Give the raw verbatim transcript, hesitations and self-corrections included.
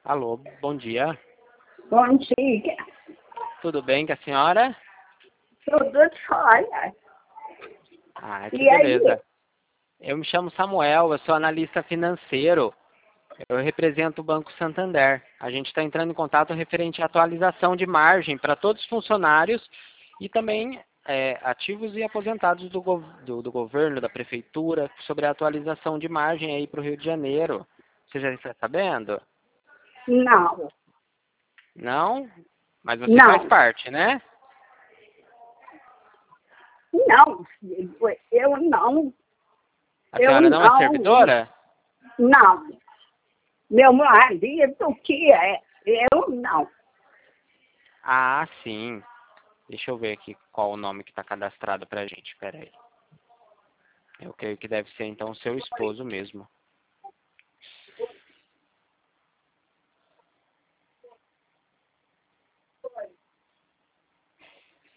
Alô, bom dia. Bom dia. Tudo bem com a senhora? Tudo jóia. Ah, que E aí? beleza. Eu me chamo Samuel, eu sou analista financeiro. Eu represento o Banco Santander. A gente está entrando em contato referente à atualização de margem para todos os funcionários e também é, ativos e aposentados do, gov do, do governo, da prefeitura, sobre a atualização de margem aí para o Rio de Janeiro. Você já está sabendo? Não, Não? Mas você faz não, parte, né? não, filho, eu não, A eu senhora não é não, servidora? não. Meu marido que é, eu não. Ah, sim. Deixa eu ver aqui qual o nome que está cadastrado pra gente. Pera aí. Eu creio que deve ser então seu esposo mesmo.